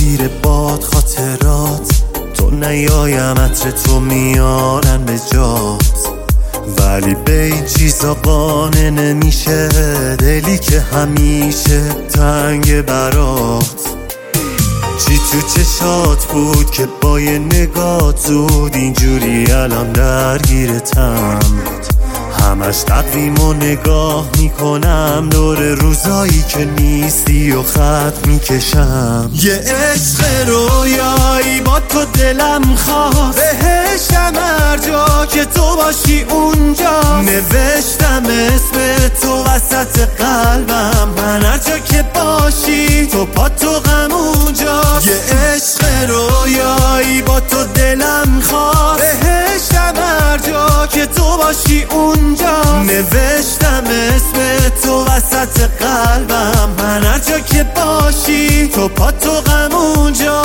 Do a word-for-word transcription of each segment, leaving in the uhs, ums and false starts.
میگیره باد خاطرات، تو نیایم عطر تو میارن به جات، ولی به این چیزا قانع نمیشه دلی که همیشه تنگ برات. چی تو چشات بود که با یه نگاه زود اینجوری الان درگیرتم؟ همش تقویم و نگاه میکنم دور روزایی که نیستی و خط میکشم. یه عشق رویایی با تو دلم خواست، بهشتم هر جا که تو باشی اونجا، نوشتم اسم تو وسط قلبم، من هر جا که باشی تو پا تو غم اونجا. یه عشق رویایی با تو دلم خواست، بهشتم هر جا که تو باشی اونجا، نوشتم اسم تو وسط قلبم، من هر جا که باشی تو پا تو غم اونجا.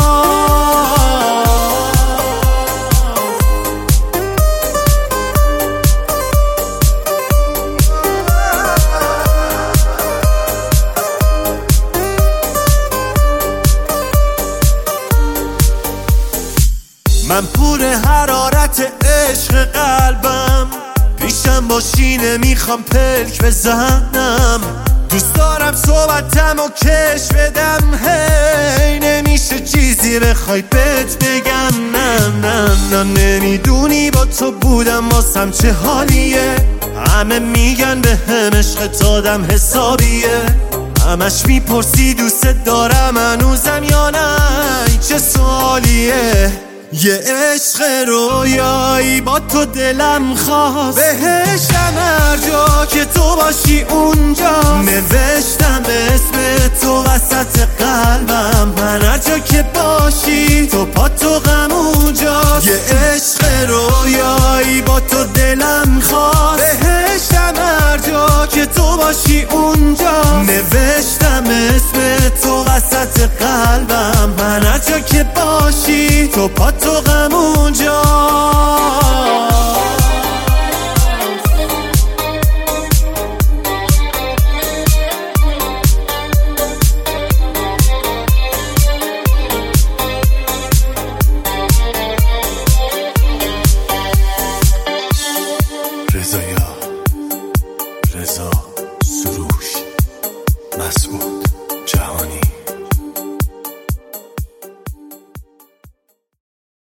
من پر حرارت عشق قلبم، پیشم باشی نمیخوام پلک بزنم، دوست دارم صحبتم و کش بدم، هی نمیشه چیزی بخوای بهت بگم. نه نه نه نمیدونی با تو بودم واسم چه حالیه، همه میگن به هم عشقت آدم حسابیه، همش میپرسی دوست دارم هنوزم یا نه، چه سوالیه. یه عشق رویایی با تو دلم خواست، بهشتم هر جا که تو باشی اونجا، نوشتم اسم تو وسط قلبم، من هر جا که باشی تو پا تو غم اونجا. یه عشق رویایی با تو دلم خواست، بهشتم هر جا که تو باشی اونجا، نوشتم اسم تو وسط قلبم، من هر جا که باشی تو پا تو